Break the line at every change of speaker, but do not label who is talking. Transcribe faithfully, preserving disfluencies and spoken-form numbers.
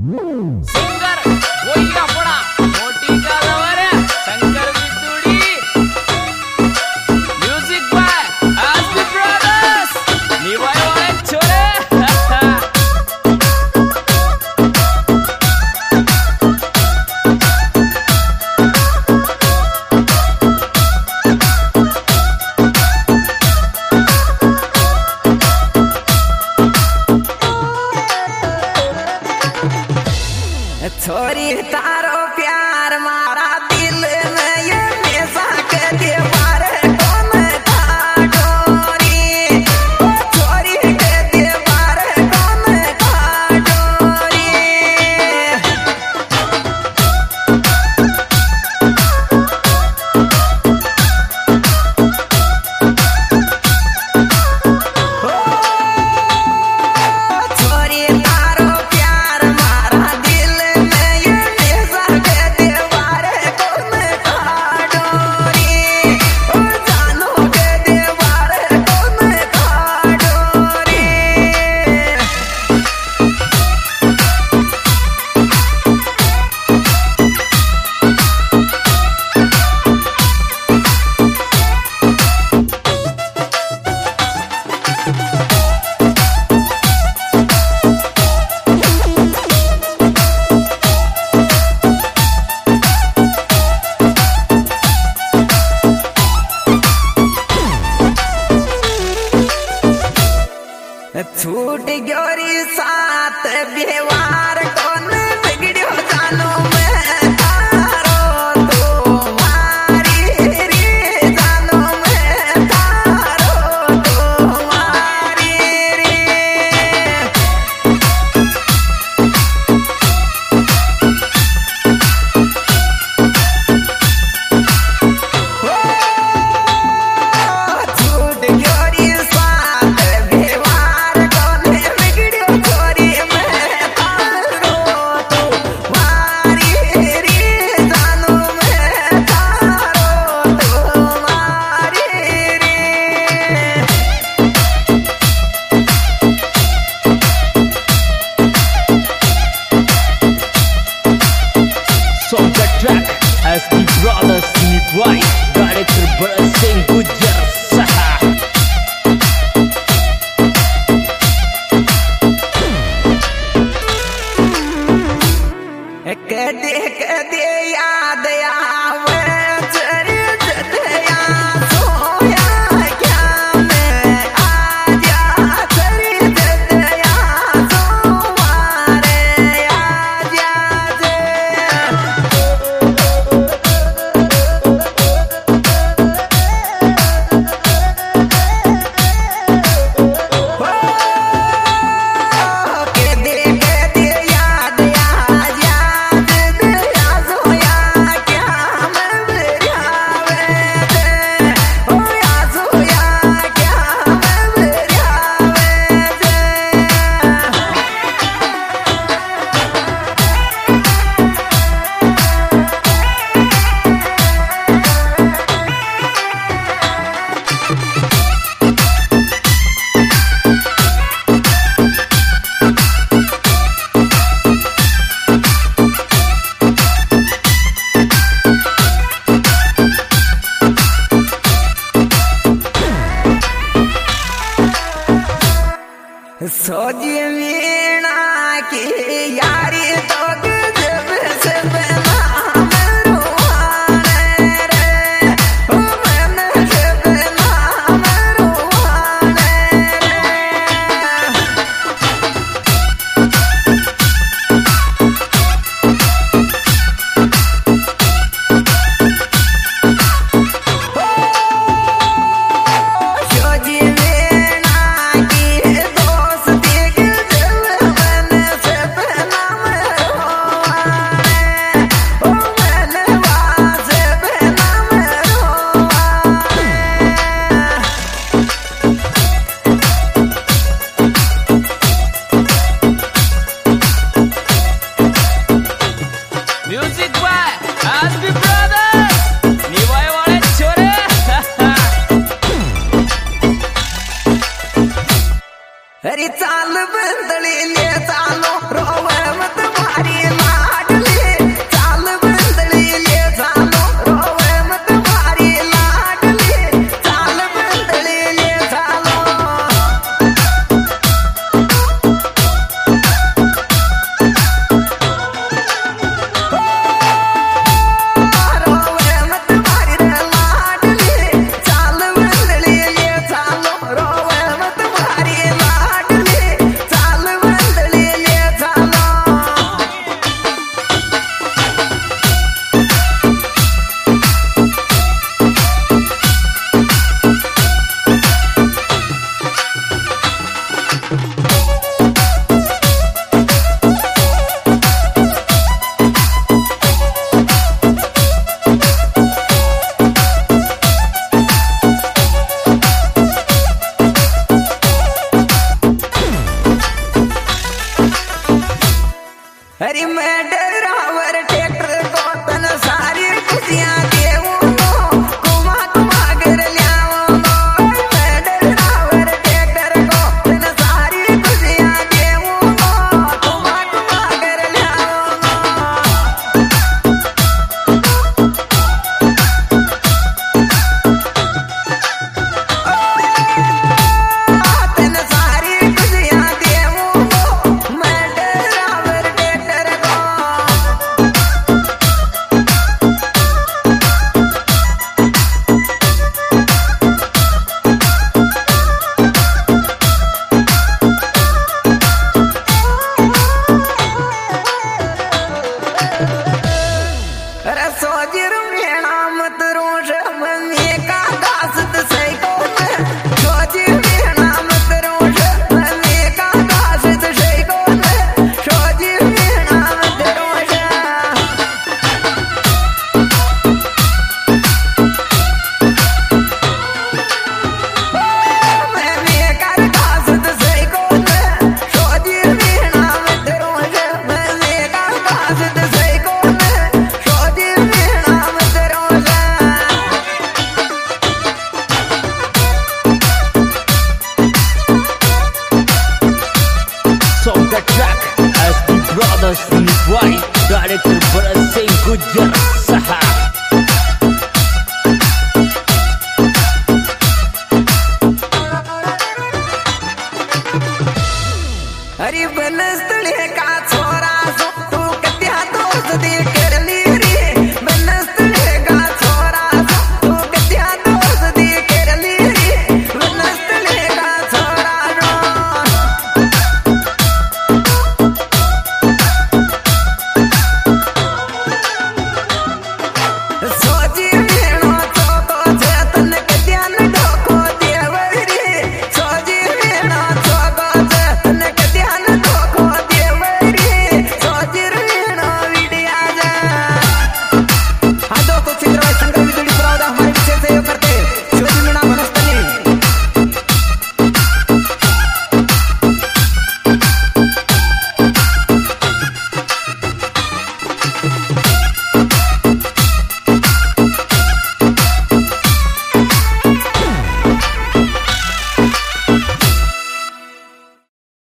Singer गोइया पड़ा मोटी का लवर शंकर बितुड़ी म्यूजिक बाय एसपी ब्रदर्स निवाय वाले छोरे
छोरी तारो प्यार मारा दिल में ये हमेशा के दीवार कौन था डोरी ओ छोरी के दीवार कौन था डोरी छोरी तारो प्यार मारा दिल छूट गयोरी साथ व्यवहार कौन बिगड़ो जानो मैं तारो तुम्हारी रे जानो मैं तारो तुम्हारी रे छूट गयोरी साथ व्यवहार
Song the track S P Brothers Niwai Director Bharat Singh Gujjar Saha
कदे कदे याद आवे तेरे दया सोया क्या मैं आजा तेरे दया सोवारे आजा कदे कदे याद आजा हरी मैं ड्राइवर ट्रैक्टर को तन सारी खुशियां देऊं कुमा कुमा कर लियाऊं मैं ड्राइवर ट्रैक्टर को तन सारी खुशियां देऊं कुमा कुमा कर लियाऊं तन सारी खुशियां देऊं मैं ड्राइवर ट्रैक्टर को सोजिर मेणा मत रोष मम्मी का दासत सैको सोजिर मेणा मत रोष मम्मी का दासत सैको सोजिर मेणा मत रोष मम्मी का दासत सैको सोजिर मेणा मत रोष मम्मी का दासत सैको
Song the track S D Brothers Unique White, director Bharat Singh Gujar.